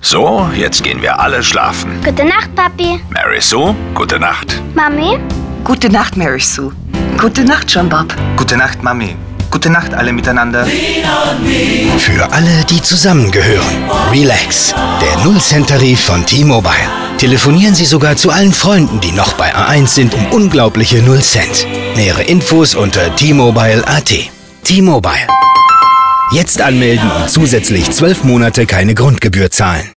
So, jetzt gehen wir alle schlafen. Gute Nacht, Papi. Mary Sue, gute Nacht. Mami? Gute Nacht, Mary Sue. Gute Nacht, John Bob. Gute Nacht, Mami. Gute Nacht alle miteinander. Für alle, die zusammengehören. Relax, der Null-Cent-Tarif von T-Mobile. Telefonieren Sie sogar zu allen Freunden, die noch bei A1 sind, um unglaubliche 0 Cent. Nähere Infos unter T-Mobile.at. T-Mobile. Jetzt anmelden und zusätzlich 12 Monate keine Grundgebühr zahlen.